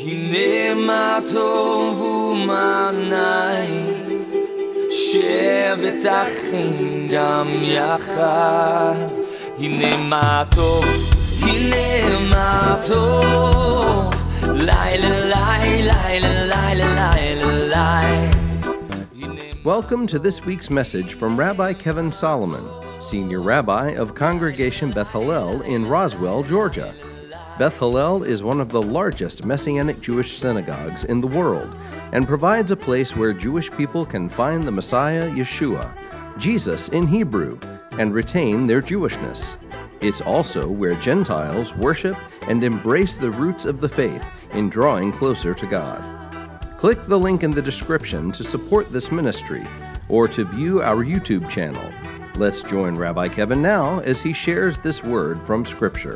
הנה מה טוב ומה נעים, שבת אחים גם יחד. הנה מה טוב, הנה מה טוב, לילה לילה לילה לילה לילה. Welcome to this week's message from Rabbi Kevin Solomon, Senior Rabbi of Congregation Beth Hallel in Roswell, Georgia. Beth Hallel is one of the largest Messianic Jewish synagogues in the world and provides a place where Jewish people can find the Messiah, Yeshua, Jesus in Hebrew, and retain their Jewishness. It's also where Gentiles worship and embrace the roots of the faith in drawing closer to God. Click the link in the description to support this ministry or to view our YouTube channel. Let's join Rabbi Kevin now as he shares this word from Scripture.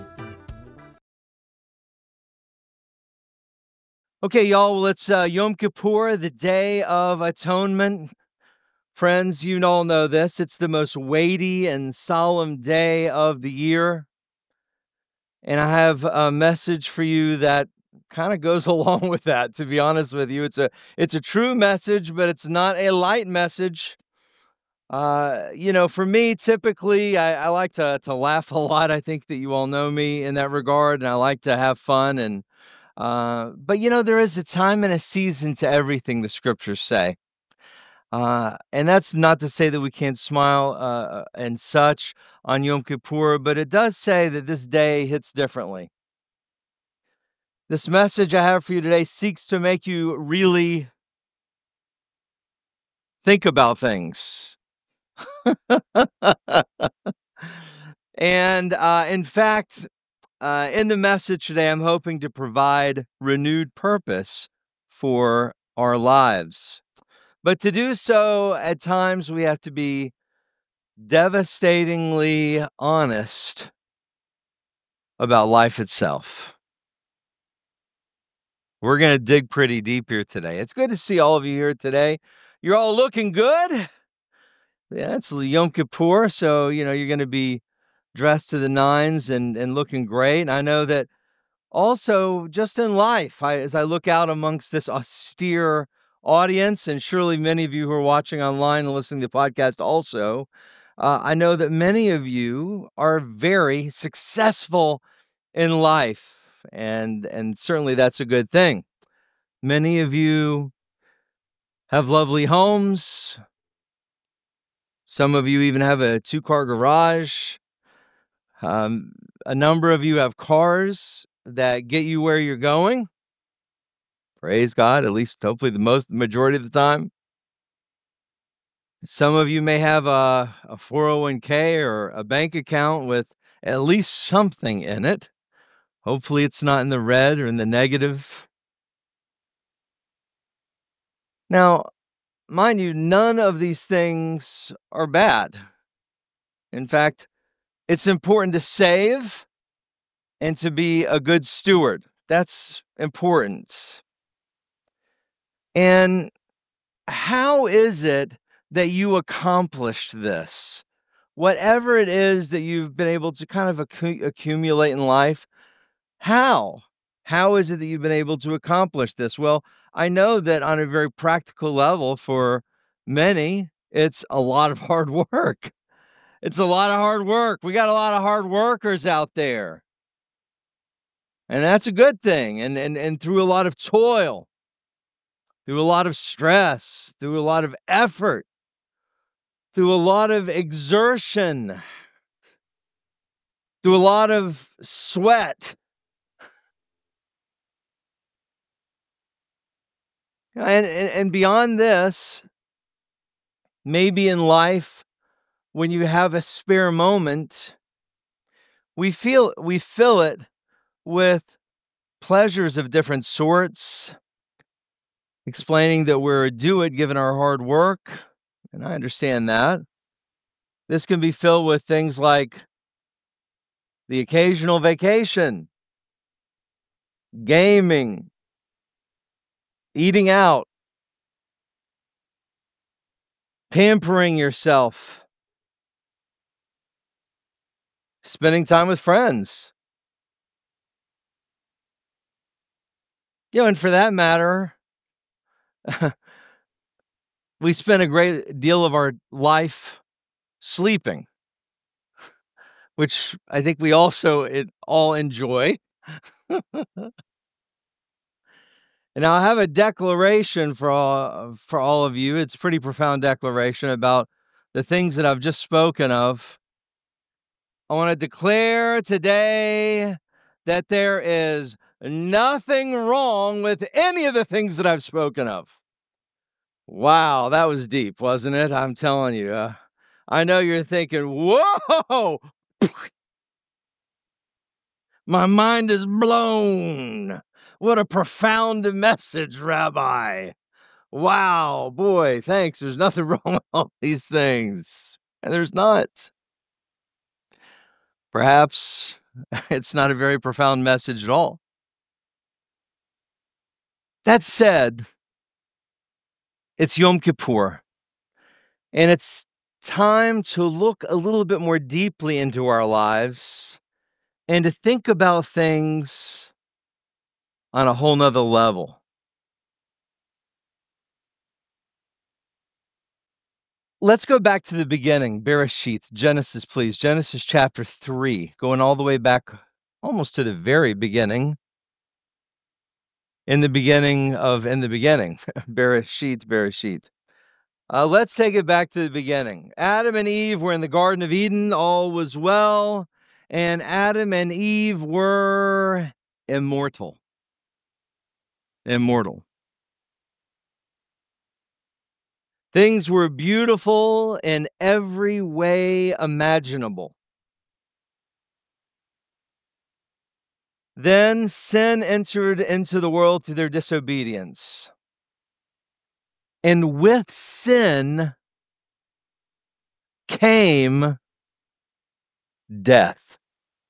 Okay, y'all, well, it's Yom Kippur, the Day of Atonement. Friends, you all know this. It's the most weighty and solemn day of the year. And I have a message for you that kind of goes along with that, to be honest with you. It's a true message, but it's not a light message. For me, typically, I like to laugh a lot. I think that you all know me in that regard, and I like to have fun. But there is a time and a season to everything, the scriptures say. And that's not to say that we can't smile and such on Yom Kippur, but it does say that this day hits differently. This message I have for you today seeks to make you really think about things. And in fact, in the message today, I'm hoping to provide renewed purpose for our lives. But to do so, at times we have to be devastatingly honest about life itself. We're going to dig pretty deep here today. It's good to see all of you here today. You're all looking good. Yeah, it's Yom Kippur, so, you're going to be dressed to the nines and looking great. And I know that also just in life, as I look out amongst this austere audience, and surely many of you who are watching online and listening to the podcast also, I know that many of you are very successful in life, and certainly that's a good thing. Many of you have lovely homes. Some of you even have a 2-car garage. A number of you have cars that get you where you're going. Praise God, at least hopefully the majority of the time. Some of you may have a 401k or a bank account with at least something in it. Hopefully it's not in the red or in the negative. Now, mind you, none of these things are bad. In fact, it's important to save and to be a good steward. That's important. And how is it that you accomplished this? Whatever it is that you've been able to kind of accumulate in life, how? How is it that you've been able to accomplish this? Well, I know that on a very practical level for many, it's a lot of hard work. It's a lot of hard work. We got a lot of hard workers out there. And that's a good thing. And through a lot of toil, through a lot of stress, through a lot of effort, through a lot of exertion, through a lot of sweat. And beyond this, maybe in life, when you have a spare moment, we fill it with pleasures of different sorts, explaining that we're due it given our hard work, and I understand that. This can be filled with things like the occasional vacation, gaming, eating out, pampering yourself, spending time with friends, And for that matter, we spend a great deal of our life sleeping, which I think we all enjoy. And I have a declaration for all of you. It's a pretty profound declaration about the things that I've just spoken of. I want to declare today that there is nothing wrong with any of the things that I've spoken of. Wow, that was deep, wasn't it? I'm telling you. I know you're thinking, whoa, my mind is blown. What a profound message, Rabbi. Wow, boy, thanks. There's nothing wrong with all these things. And there's not. Perhaps it's not a very profound message at all. That said, it's Yom Kippur, and it's time to look a little bit more deeply into our lives and to think about things on a whole nother level. Let's go back to the beginning, Bereshit, Genesis, please. Genesis chapter 3, going all the way back almost to the very beginning. In the beginning, Bereshit. Let's take it back to the beginning. Adam and Eve were in the Garden of Eden, all was well, and Adam and Eve were immortal. Things were beautiful in every way imaginable. Then sin entered into the world through their disobedience. And with sin came death.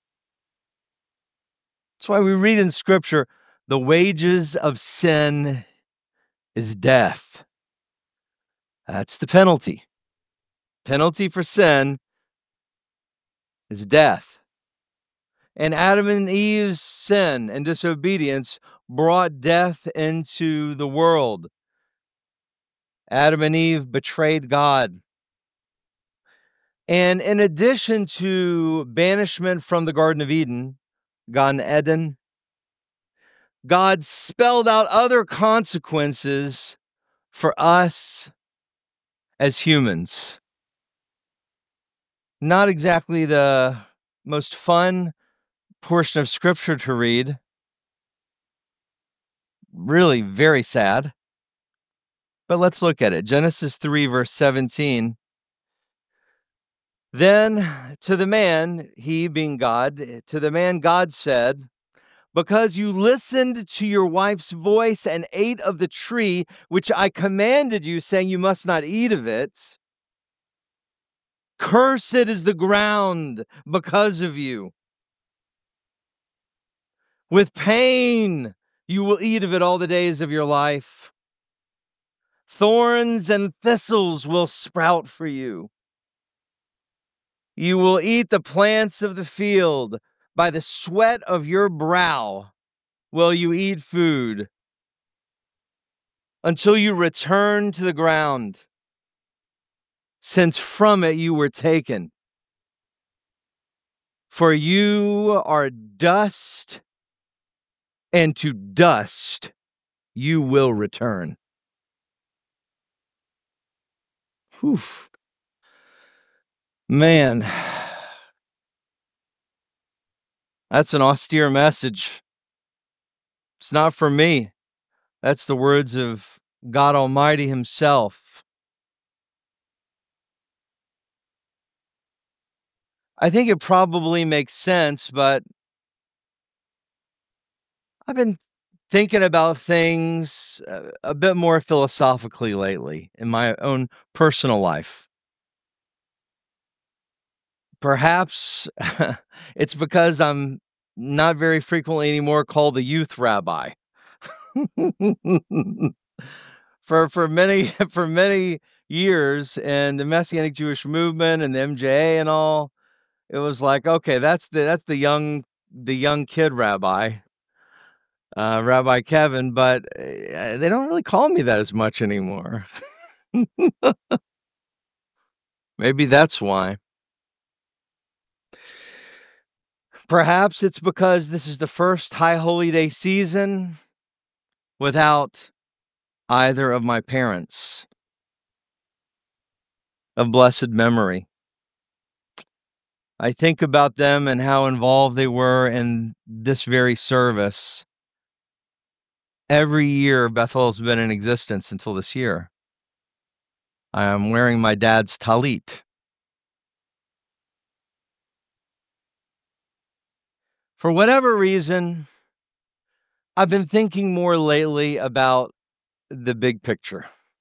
That's why we read in Scripture, the wages of sin is death. That's the penalty. Penalty for sin is death. And Adam and Eve's sin and disobedience brought death into the world. Adam and Eve betrayed God. And in addition to banishment from the Garden of Eden, Gan Eden, God spelled out other consequences for us as humans. Not exactly the most fun portion of Scripture to read. Really very sad. But let's look at it. Genesis 3, verse 17. Then to the man, he being God, to the man God said, because you listened to your wife's voice and ate of the tree which I commanded you, saying you must not eat of it, cursed is the ground because of you. With pain you will eat of it all the days of your life. Thorns and thistles will sprout for you. You will eat the plants of the field. By the sweat of your brow will you eat food until you return to the ground, since from it you were taken. For you are dust, and to dust you will return. Whew. Man, that's an austere message. It's not for me. That's the words of God Almighty Himself. I think it probably makes sense, but I've been thinking about things a bit more philosophically lately in my own personal life. Perhaps it's because I'm not very frequently anymore called the youth rabbi. For many years in the Messianic Jewish movement and the MJA and all, it was like, okay, that's the young kid rabbi. Rabbi Kevin, but they don't really call me that as much anymore. Maybe that's why. Perhaps it's because this is the first High Holy Day season without either of my parents of blessed memory. I think about them and how involved they were in this very service. Every year Bethel's been in existence until this year. I am wearing my dad's talit. For whatever reason, I've been thinking more lately about the big picture.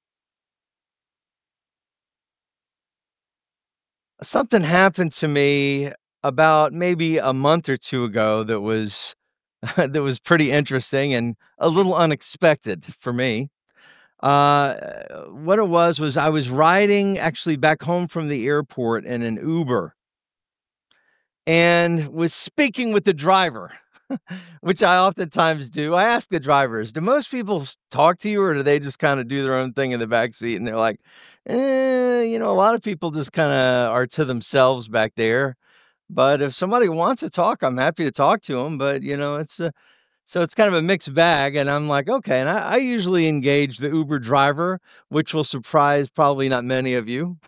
Something happened to me about maybe a month or two ago that was that was pretty interesting and a little unexpected for me. What it was I was riding actually back home from the airport in an Uber and was speaking with the driver, which I oftentimes do. I ask the drivers, do most people talk to you or do they just kind of do their own thing in the back seat? And they're like, a lot of people just kind of are to themselves back there. But if somebody wants to talk, I'm happy to talk to them. But, so it's kind of a mixed bag. And I'm like, okay. And I usually engage the Uber driver, which will surprise probably not many of you.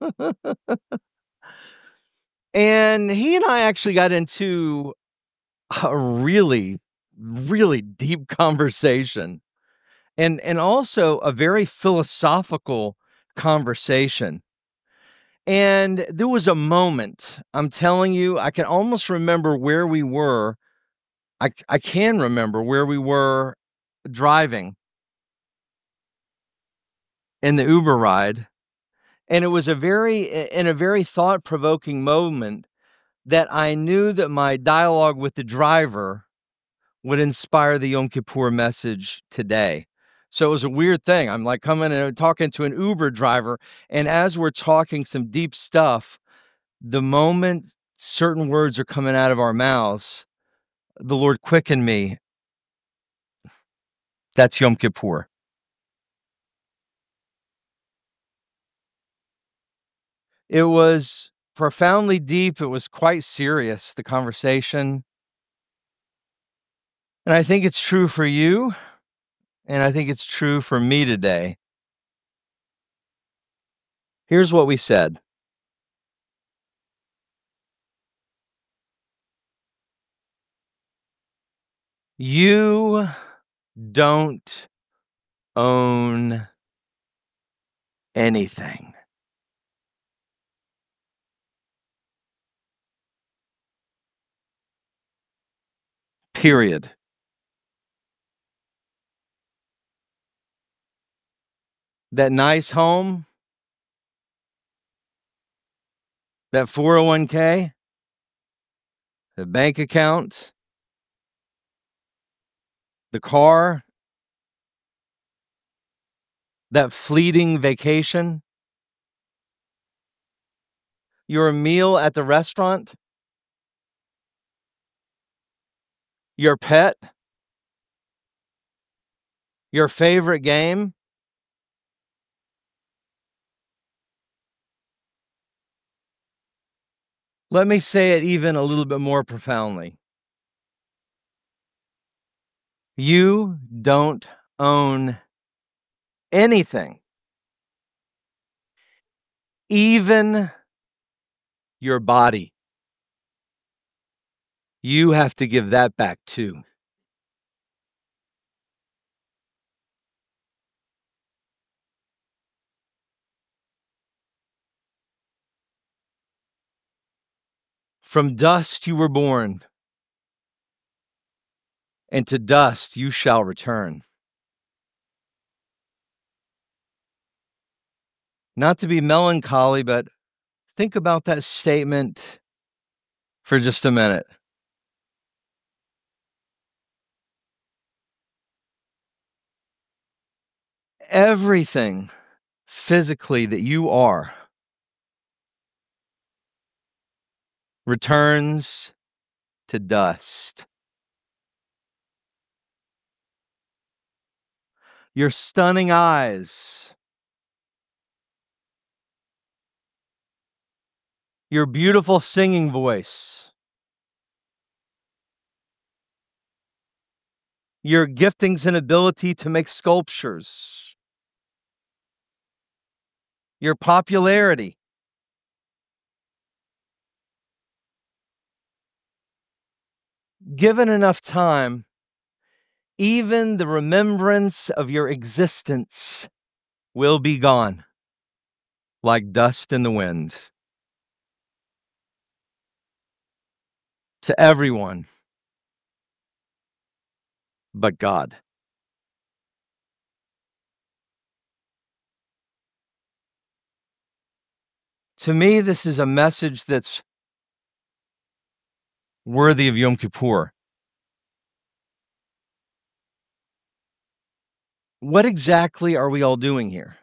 And he and I actually got into a really, really deep conversation and also a very philosophical conversation. And there was a moment, I'm telling you, I can almost remember where we were. I can remember where we were driving in the Uber ride. And it was in a very thought-provoking moment that I knew that my dialogue with the driver would inspire the Yom Kippur message today. So it was a weird thing. I'm like coming and talking to an Uber driver, and as we're talking some deep stuff, the moment certain words are coming out of our mouths, the Lord quickened me. That's Yom Kippur. It was profoundly deep. It was quite serious, the conversation. And I think it's true for you, and I think it's true for me today. Here's what we said. You don't own anything. Period. That nice home, that 401k, the bank account, the car, that fleeting vacation, your meal at the restaurant, your pet, your favorite game. Let me say it even a little bit more profoundly. You don't own anything, even your body. You have to give that back too. From dust you were born, and to dust you shall return. Not to be melancholy, but think about that statement for just a minute. Everything physically that you are returns to dust. your stunning eyes, your beautiful singing voice, your giftings and ability to make sculptures, your popularity. Given enough time, even the remembrance of your existence will be gone, like dust in the wind. To everyone but God. To me, this is a message that's worthy of Yom Kippur. What exactly are we all doing here?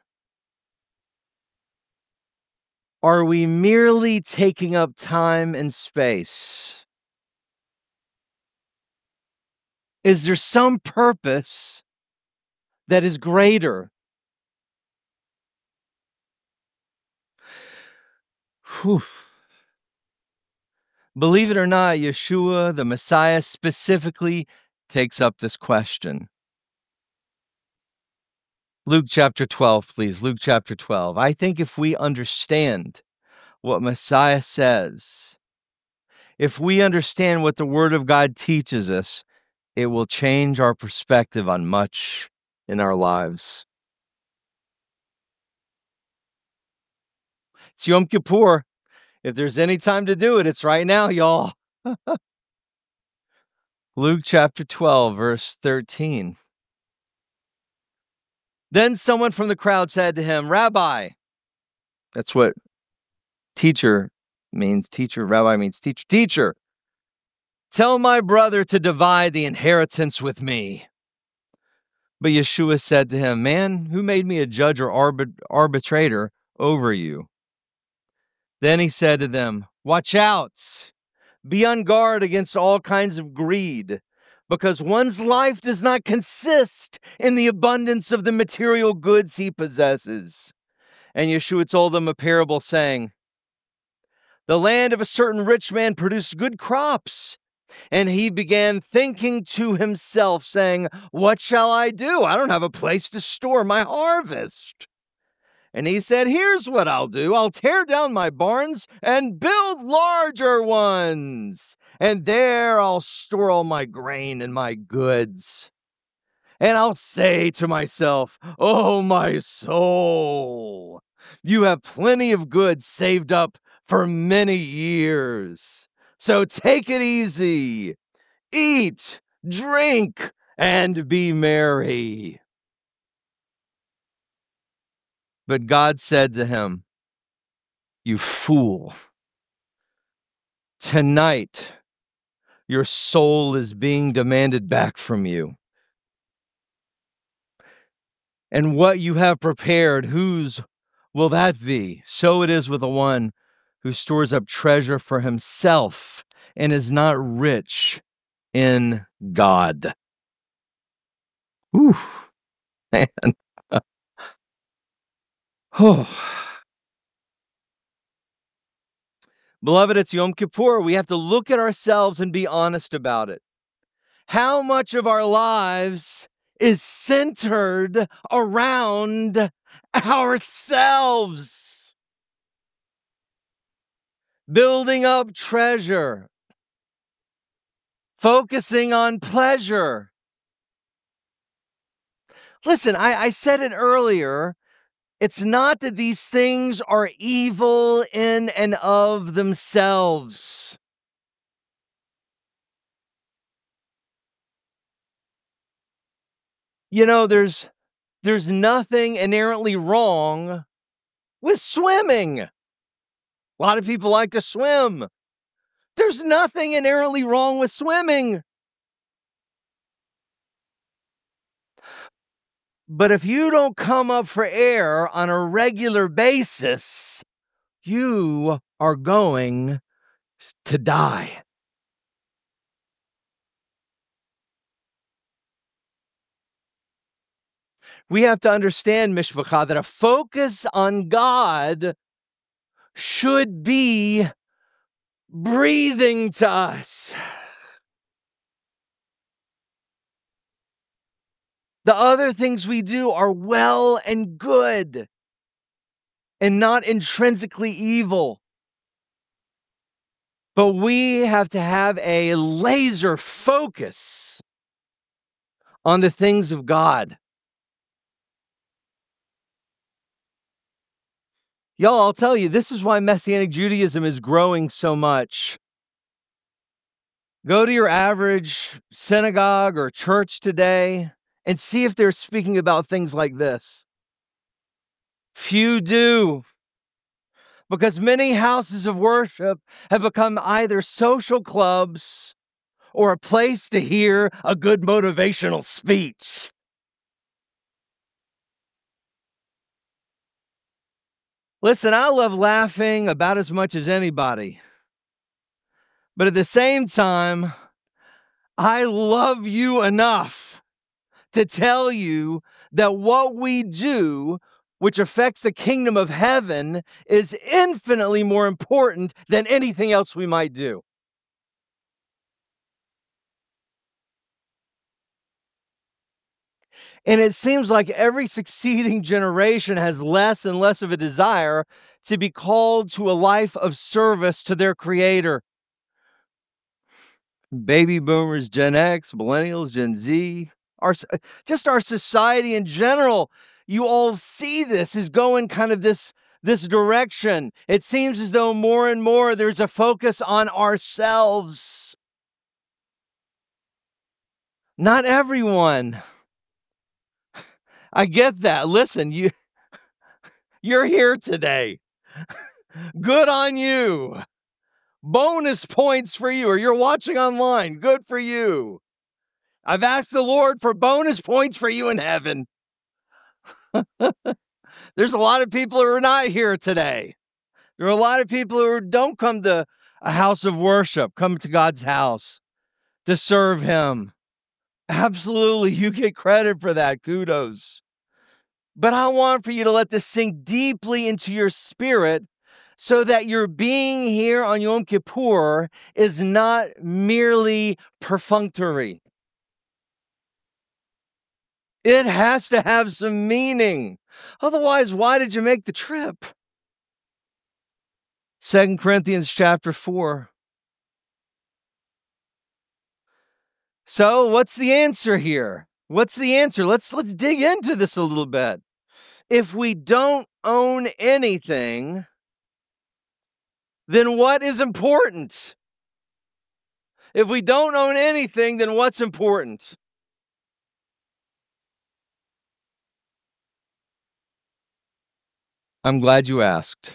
Are we merely taking up time and space? Is there some purpose that is greater? Whew. Believe it or not, Yeshua, the Messiah, specifically takes up this question. Luke chapter 12, please. Luke chapter 12. I think if we understand what Messiah says, if we understand what the Word of God teaches us, it will change our perspective on much in our lives. It's Yom Kippur. If there's any time to do it, it's right now, y'all. Luke chapter 12, verse 13. Then someone from the crowd said to him, Rabbi, that's what teacher means. Teacher, rabbi means teacher. Teacher, tell my brother to divide the inheritance with me. But Yeshua said to him, Man, who made me a judge or arbitrator over you? Then he said to them, Watch out. Be on guard against all kinds of greed, because one's life does not consist in the abundance of the material goods he possesses. And Yeshua told them a parable saying, The land of a certain rich man produced good crops. And he began thinking to himself, saying, What shall I do? I don't have a place to store my harvest. And he said, Here's what I'll do. I'll tear down my barns and build larger ones. And there I'll store all my grain and my goods. And I'll say to myself, Oh, my soul, you have plenty of goods saved up for many years. So take it easy. Eat, drink, and be merry. But God said to him, You fool, tonight your soul is being demanded back from you. And what you have prepared, whose will that be? So it is with the one who stores up treasure for himself and is not rich in God. Ooh, man. Oh. Beloved, it's Yom Kippur. We have to look at ourselves and be honest about it. How much of our lives is centered around ourselves? Building up treasure, focusing on pleasure. Listen, I said it earlier. It's not that these things are evil in and of themselves. You know, there's nothing inherently wrong with swimming. A lot of people like to swim. There's nothing inherently wrong with swimming. But if you don't come up for air on a regular basis, you are going to die. We have to understand, Mishpacha, that a focus on God should be breathing to us. The other things we do are well and good and not intrinsically evil. But we have to have a laser focus on the things of God. Y'all, I'll tell you, this is why Messianic Judaism is growing so much. Go to your average synagogue or church today and see if they're speaking about things like this. Few do, because many houses of worship have become either social clubs or a place to hear a good motivational speech. Listen, I love laughing about as much as anybody. But at the same time, I love you enough to tell you that what we do, which affects the kingdom of heaven, is infinitely more important than anything else we might do. And it seems like every succeeding generation has less and less of a desire to be called to a life of service to their Creator. Baby boomers, Gen X, millennials, Gen Z, our society in general, you all see this is going kind of this direction. It seems as though more and more there's a focus on ourselves. Not everyone. I get that. Listen, you're here today. Good on you. Bonus points for you, or you're watching online. Good for you. I've asked the Lord for bonus points for you in heaven. There's a lot of people who are not here today. There are a lot of people who don't come to a house of worship, come to God's house to serve Him. Absolutely, you get credit for that. Kudos. But I want for you to let this sink deeply into your spirit so that your being here on Yom Kippur is not merely perfunctory. It has to have some meaning. Otherwise, why did you make the trip? 2 Corinthians chapter 4. So, what's the answer here? What's the answer? Let's dig into this a little bit. If we don't own anything, then what is important? If we don't own anything, then what's important? I'm glad you asked.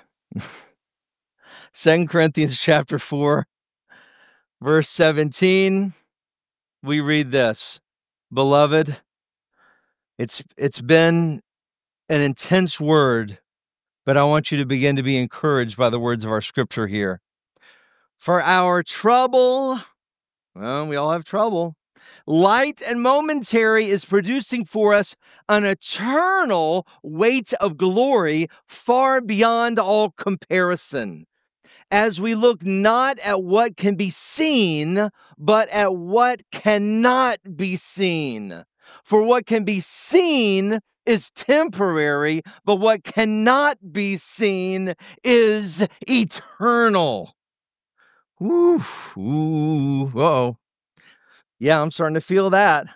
2 Corinthians chapter 4, verse 17, we read this. Beloved, it's been an intense word, but I want you to begin to be encouraged by the words of our scripture here. For our trouble, well, we all have trouble, light and momentary, is producing for us an eternal weight of glory far beyond all comparison, as we look not at what can be seen, but at what cannot be seen. For what can be seen is temporary, but what cannot be seen is eternal. Ooh, uh-oh. Yeah, I'm starting to feel that.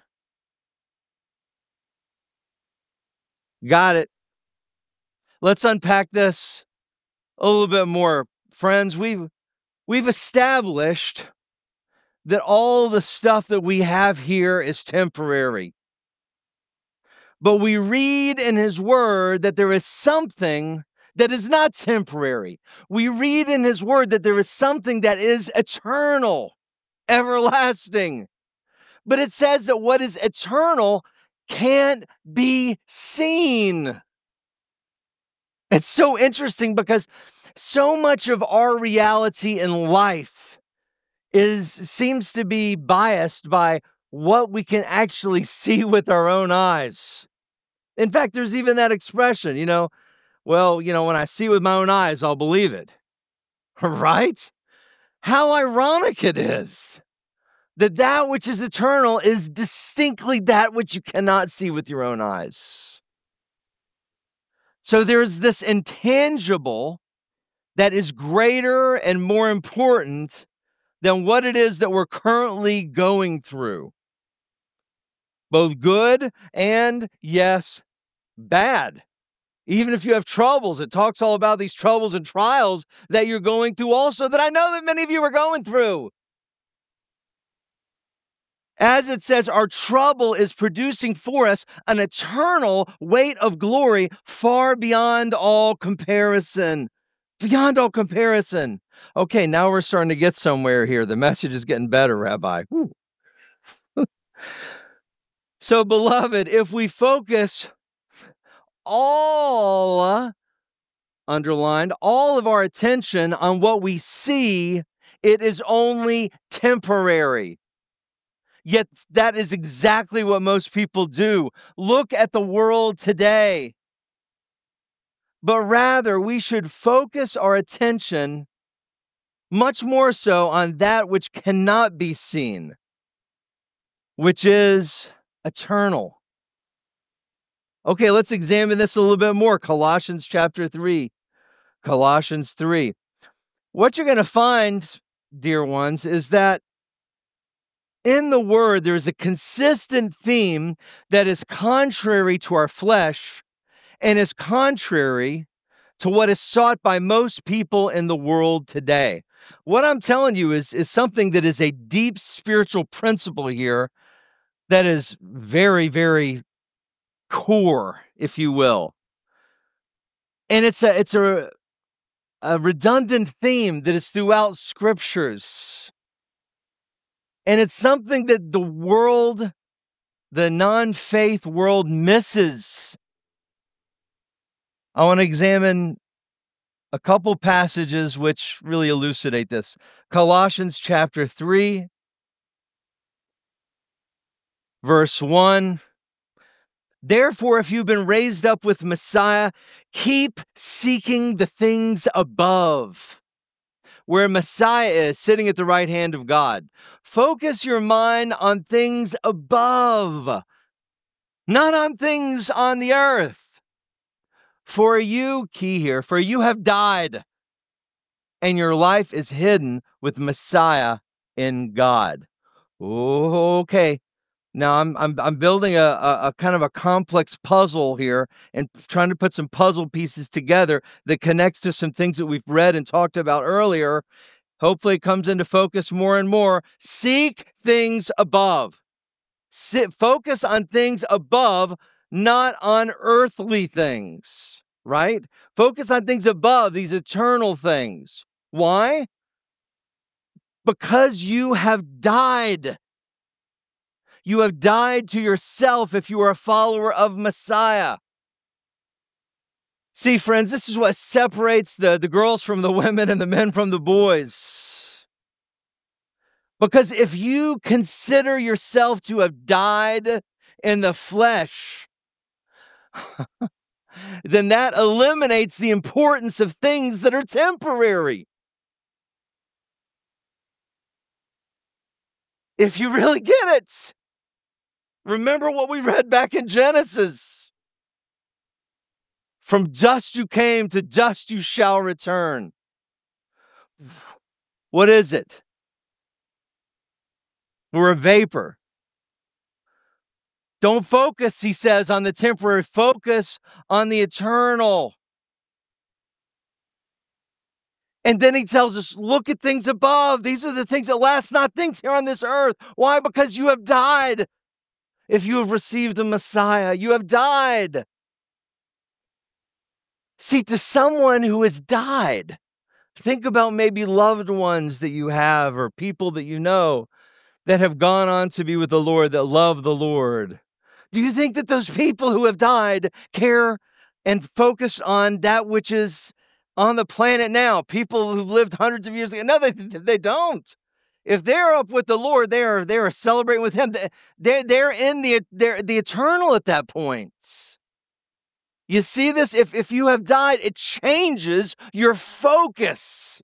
Got it. Let's unpack this a little bit more. Friends, we've established that all the stuff that we have here is temporary. But we read in His Word that there is something that is not temporary. We read in His Word that there is something that is eternal, everlasting. But it says that what is eternal can't be seen. It's so interesting because so much of our reality in life seems to be biased by what we can actually see with our own eyes. In fact, there's even that expression, when I see with my own eyes, I'll believe it. Right? How ironic it is that which is eternal is distinctly that which you cannot see with your own eyes. So there's this intangible that is greater and more important than what it is that we're currently going through. Both good and, yes, bad. Even if you have troubles, it talks all about these troubles and trials that you're going through also, that I know that many of you are going through. As it says, our trouble is producing for us an eternal weight of glory far beyond all comparison. Beyond all comparison. Okay, now we're starting to get somewhere here. The message is getting better, Rabbi. So, beloved, if we focus all of our attention on what we see, it is only temporary. Yet that is exactly what most people do. Look at the world today. But rather, we should focus our attention much more so on that which cannot be seen, which is eternal. Okay, let's examine this a little bit more. Colossians chapter 3. Colossians 3. What you're going to find, dear ones, is that in the Word, there's a consistent theme that is contrary to our flesh and is contrary to what is sought by most people in the world today. What I'm telling you is something that is a deep spiritual principle here that is very, very core, if you will. And it's a redundant theme that is throughout scriptures. And it's something that the world, the non-faith world, misses. I want to examine a couple passages which really elucidate this. Colossians chapter 3, verse 1. Therefore, if you've been raised up with Messiah, keep seeking the things above, where Messiah is sitting at the right hand of God. Focus your mind on things above, not on things on the earth. For you, key here, for you have died, and your life is hidden with Messiah in God. Okay. Now I'm building a kind of a complex puzzle here and trying to put some puzzle pieces together that connects to some things that we've read and talked about earlier. Hopefully it comes into focus more and more. Seek things above. Focus on things above, not on earthly things, right? Focus on things above, these eternal things. Why? Because you have died. You have died to yourself if you are a follower of Messiah. See, friends, this is what separates the girls from the women and the men from the boys. Because if you consider yourself to have died in the flesh, then that eliminates the importance of things that are temporary. If you really get it. Remember what we read back in Genesis. From dust you came, to dust you shall return. What is it? We're a vapor. Don't focus, he says, on the temporary. Focus on the eternal. And then he tells us, look at things above. These are the things that last, not things here on this earth. Why? Because you have died. If you have received the Messiah, you have died. See, to someone who has died, think about maybe loved ones that you have or people that you know that have gone on to be with the Lord, that love the Lord. Do you think that those people who have died care and focus on that which is on the planet now? People who've lived hundreds of years ago? No, they don't. If they're up with the Lord, they are celebrating with Him. They're in the eternal at that point. You see this? If you have died, it changes your focus.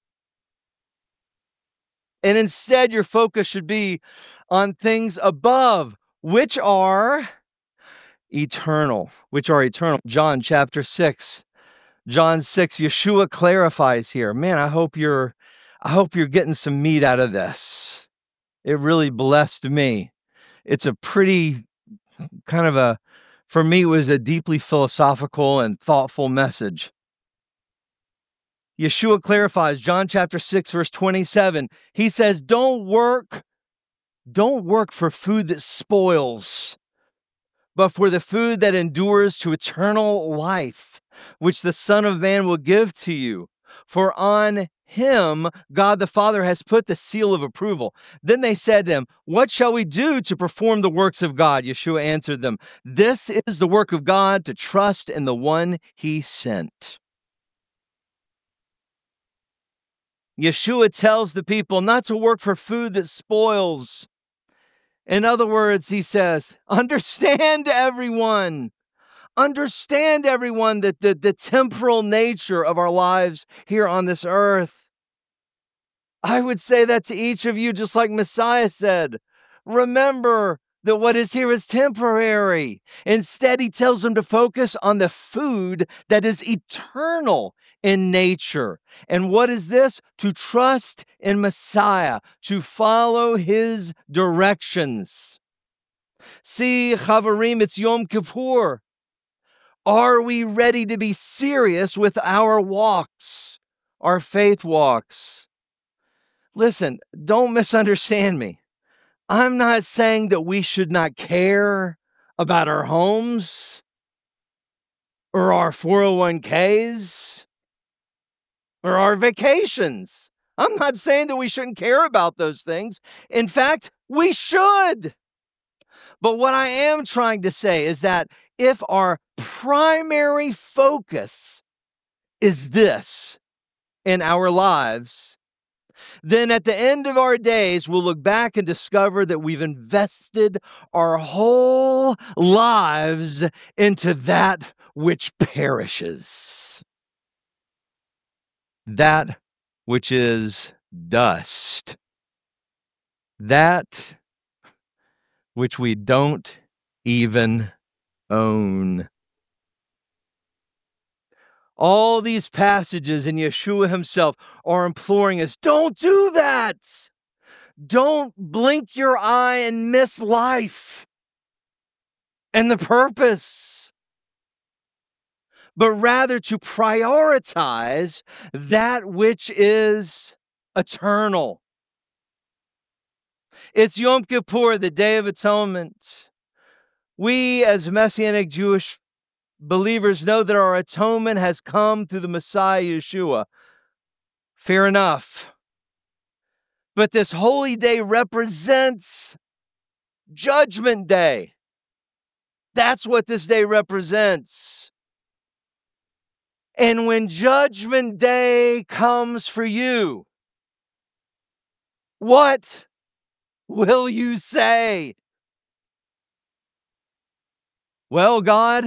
And instead, your focus should be on things above, which are eternal. John chapter 6. John 6, Yeshua clarifies here. Man, I hope you're getting some meat out of this. It really blessed me. It's a pretty for me, it was a deeply philosophical and thoughtful message. Yeshua clarifies, John chapter 6, verse 27. He says, don't work for food that spoils, but for the food that endures to eternal life, which the Son of Man will give to you. For on him God the Father has put the seal of approval. Then they said to him, what shall we do to perform the works of God? Yeshua answered them, this is the work of God, to trust in the one he sent. Yeshua tells the people not to work for food that spoils. In other words, he says, understand everyone that the temporal nature of our lives here on this earth. I would say that to each of you, just like Messiah said. Remember that what is here is temporary. Instead, he tells them to focus on the food that is eternal in nature. And what is this? To trust in Messiah, to follow his directions. See, Chavarim, it's Yom Kippur. Are we ready to be serious with our walks, our faith walks? Listen, don't misunderstand me. I'm not saying that we should not care about our homes or our 401ks or our vacations. I'm not saying that we shouldn't care about those things. In fact, we should. But what I am trying to say is that if our primary focus is this in our lives, then at the end of our days, we'll look back and discover that we've invested our whole lives into that which perishes, that which is dust, that which we don't even own. All these passages in Yeshua himself are imploring us, don't do that. Don't blink your eye and miss life and the purpose, but rather to prioritize that which is eternal. It's Yom Kippur, the Day of Atonement. We, as Messianic Jewish believers, know that our atonement has come through the Messiah Yeshua. Fair enough. But this holy day represents Judgment Day. That's what this day represents. And when Judgment Day comes for you, what will you say? Well, God,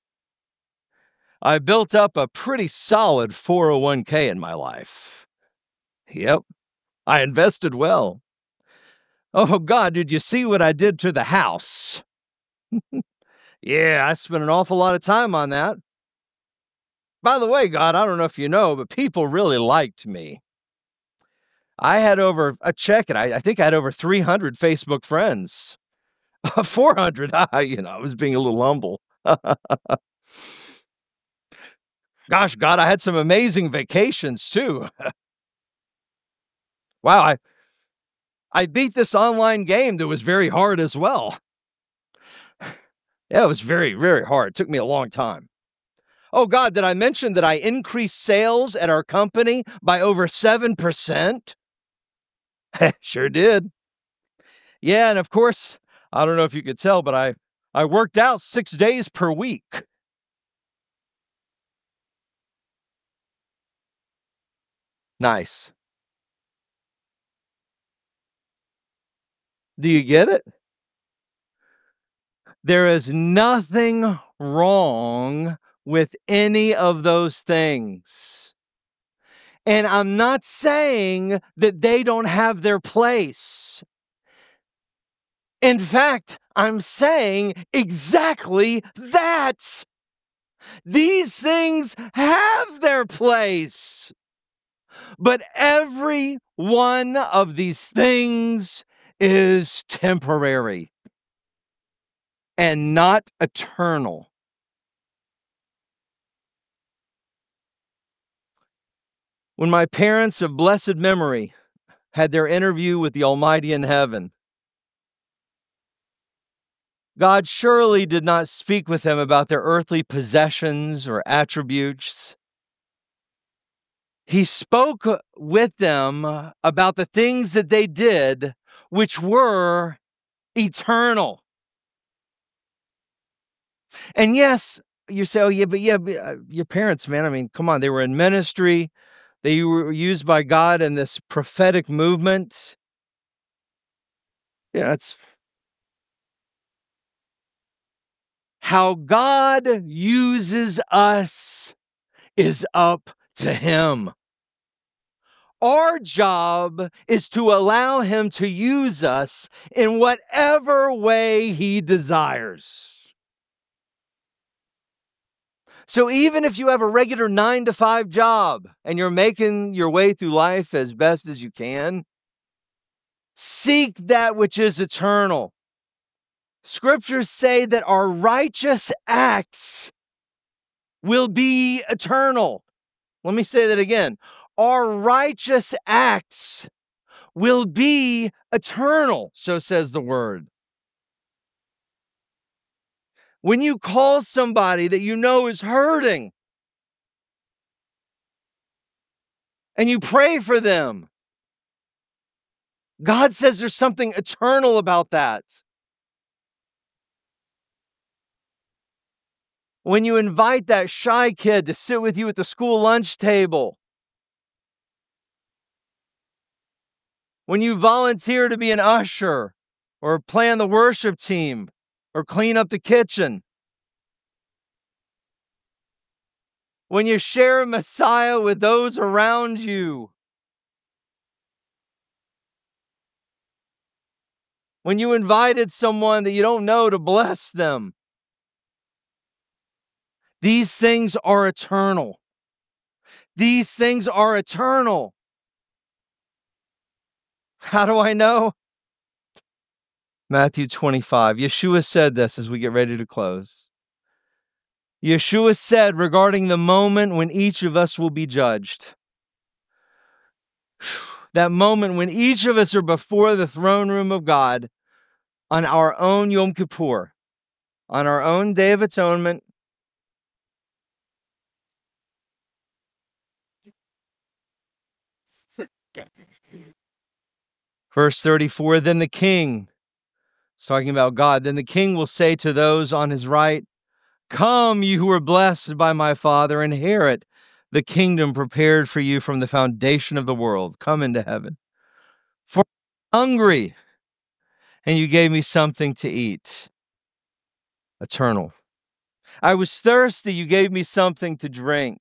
I built up a pretty solid 401k in my life. Yep, I invested well. Oh, God, did you see what I did to the house? Yeah, I spent an awful lot of time on that. By the way, God, I don't know if you know, but people really liked me. I had over, I think I had over 300 Facebook friends. 400, I was being a little humble. Gosh, God, I had some amazing vacations too. Wow, I beat this online game that was very hard as well. Yeah, it was very, very hard. It took me a long time. Oh, God, did I mention that I increased sales at our company by over 7%? Sure did. Yeah, and of course, I don't know if you could tell, but I worked out 6 days per week. Nice. Do you get it? There is nothing wrong with any of those things. And I'm not saying that they don't have their place. In fact, I'm saying exactly that. These things have their place. But every one of these things is temporary and not eternal. When my parents of blessed memory had their interview with the Almighty in heaven, God surely did not speak with them about their earthly possessions or attributes. He spoke with them about the things that they did, which were eternal. And yes, you say, oh, but your parents, man, I mean, come on, they were in ministry. They were used by God in this prophetic movement. Yeah, it's how God uses us is up to Him. Our job is to allow Him to use us in whatever way He desires. So even if you have a regular 9-to-5 job and you're making your way through life as best as you can, seek that which is eternal. Scriptures say that our righteous acts will be eternal. Let me say that again. Our righteous acts will be eternal, so says the word. When you call somebody that you know is hurting and you pray for them, God says there's something eternal about that. When you invite that shy kid to sit with you at the school lunch table, when you volunteer to be an usher or play on the worship team or clean up the kitchen, when you share Messiah with those around you, when you invited someone that you don't know to bless them, these things are eternal. These things are eternal. How do I know? Matthew 25. Yeshua said this as we get ready to close. Yeshua said regarding the moment when each of us will be judged. That moment when each of us are before the throne room of God on our own Yom Kippur, on our own Day of Atonement. Verse 34, then the king, it's talking about God, then the king will say to those on his right, come, you who are blessed by my Father, inherit the kingdom prepared for you from the foundation of the world. Come into heaven. For I'm hungry, and you gave me something to eat. Eternal. I was thirsty, you gave me something to drink.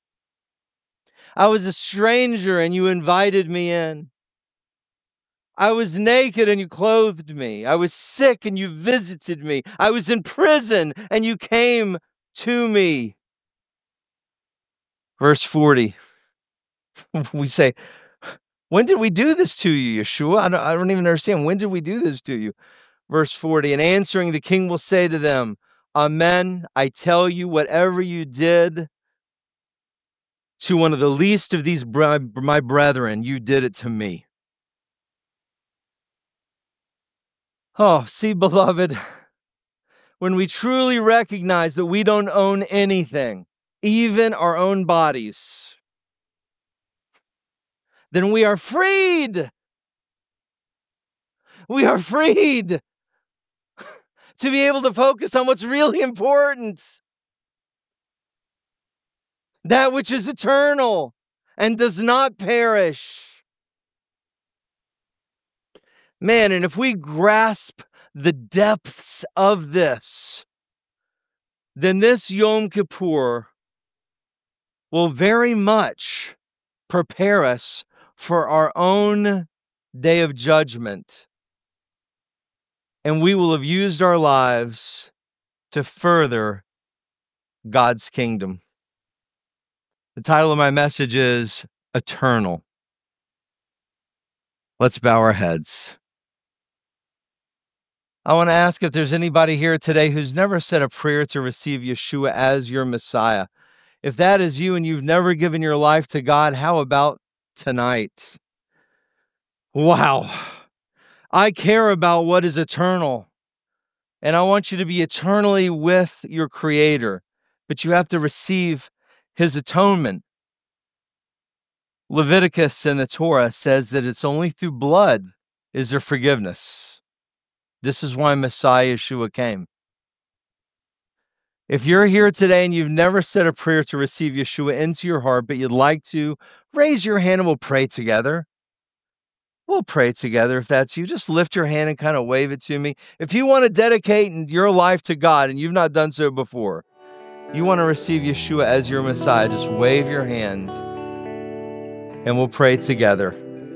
I was a stranger, and you invited me in. I was naked and you clothed me. I was sick and you visited me. I was in prison and you came to me. Verse 40, we say, when did we do this to you, Yeshua? I don't even understand. When did we do this to you? Verse 40, and answering, the king will say to them, amen, I tell you, whatever you did to one of the least of these my brethren, you did it to me. Oh, see, beloved, when we truly recognize that we don't own anything, even our own bodies, then we are freed. We are freed to be able to focus on what's really important. That which is eternal and does not perish. Man, and if we grasp the depths of this, then this Yom Kippur will very much prepare us for our own day of judgment. And we will have used our lives to further God's kingdom. The title of my message is Eternal. Let's bow our heads. I want to ask if there's anybody here today who's never said a prayer to receive Yeshua as your Messiah. If that is you and you've never given your life to God, how about tonight? Wow. I care about what is eternal, and I want you to be eternally with your Creator, but you have to receive His atonement. Leviticus in the Torah says that it's only through blood is there forgiveness. This is why Messiah Yeshua came. If you're here today and you've never said a prayer to receive Yeshua into your heart, but you'd like to, raise your hand and we'll pray together. We'll pray together if that's you. Just lift your hand and kind of wave it to me. If you want to dedicate your life to God and you've not done so before, you want to receive Yeshua as your Messiah, just wave your hand and we'll pray together.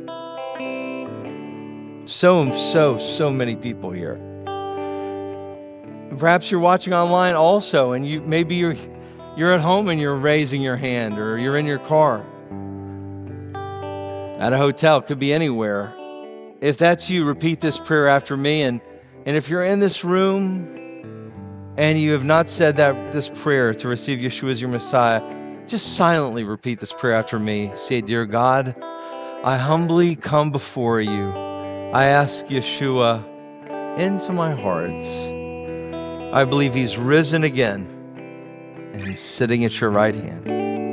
So many people here. Perhaps you're watching online also, and you're at home and you're raising your hand, or you're in your car, at a hotel, could be anywhere. If that's you, repeat this prayer after me. And if you're in this room and you have not said this prayer to receive Yeshua as your Messiah, just silently repeat this prayer after me. Say, "Dear God, I humbly come before you. I ask Yeshua into my heart. I believe He's risen again and He's sitting at your right hand.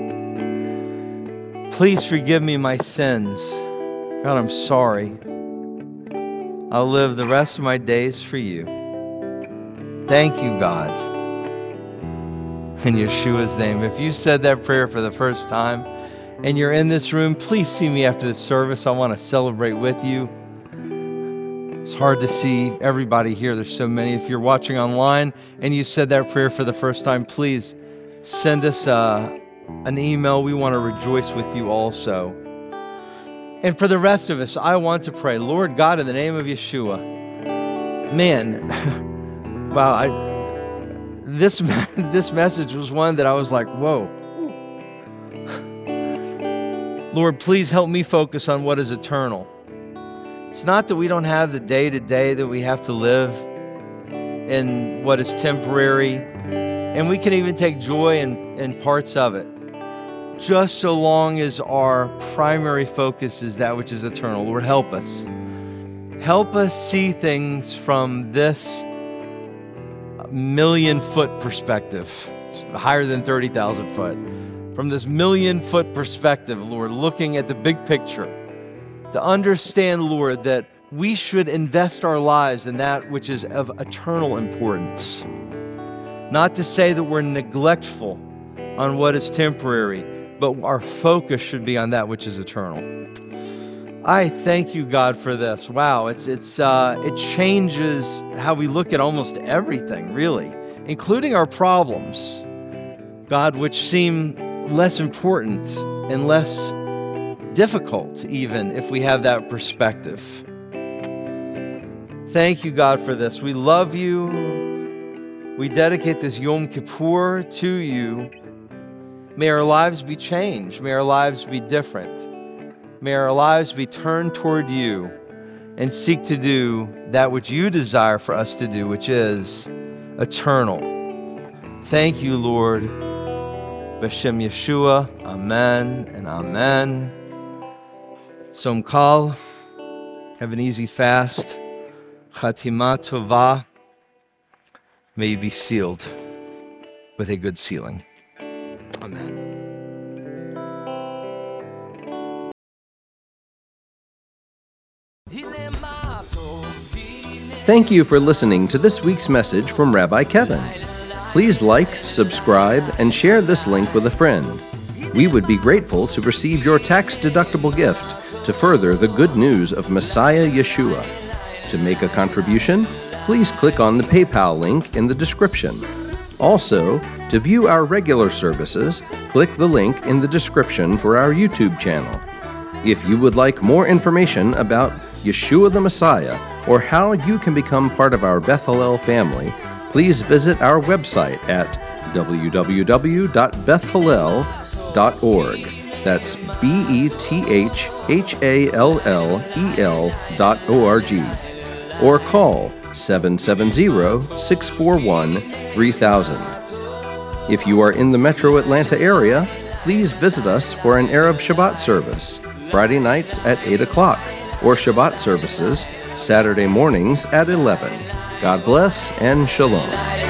Please forgive me my sins. God, I'm sorry. I'll live the rest of my days for you. Thank you, God." In Yeshua's name. If you said that prayer for the first time and you're in this room, please see me after the service. I want to celebrate with you. It's hard to see everybody here. There's so many. If you're watching online and you said that prayer for the first time, please send us an email. We want to rejoice with you also. And for the rest of us, I want to pray, Lord God, in the name of Yeshua. Man, wow, this message was one that I was like, whoa. Lord, please help me focus on what is eternal. It's not that we don't have the day-to-day that we have to live in what is temporary, and we can even take joy in parts of it, just so long as our primary focus is that which is eternal. Lord, help us. Help us see things from this million-foot perspective. It's higher than 30,000 foot. From this million-foot perspective, Lord, looking at the big picture, to understand, Lord, that we should invest our lives in that which is of eternal importance. Not to say that we're neglectful on what is temporary, but our focus should be on that which is eternal. I thank you, God, for this. Wow, it changes how we look at almost everything, really, including our problems, God, which seem less important and less difficult, even if we have that perspective. Thank you, God, for this. We love you. We dedicate this Yom Kippur to you. May our lives be changed. May our lives be different. May our lives be turned toward you and seek to do that which you desire for us to do, which is eternal. Thank you, Lord. B'Shem Yeshua, amen and amen. Tzom Kal, have an easy fast. Chatima Tova, may you be sealed with a good sealing. Amen. Thank you for listening to this week's message from Rabbi Kevin. Please like, subscribe, and share this link with a friend. We would be grateful to receive your tax-deductible gift to further the good news of Messiah Yeshua. To make a contribution, please click on the PayPal link in the description. Also, to view our regular services, click the link in the description for our YouTube channel. If you would like more information about Yeshua the Messiah or how you can become part of our Beth Hallel family, please visit our website at www.bethhallel.org. That's BETHHALLEL.org. Or call 770-641-3000. If you are in the metro Atlanta area, please visit us for an Arab Shabbat service, Friday nights at 8 o'clock, or Shabbat services, Saturday mornings at 11. God bless and shalom.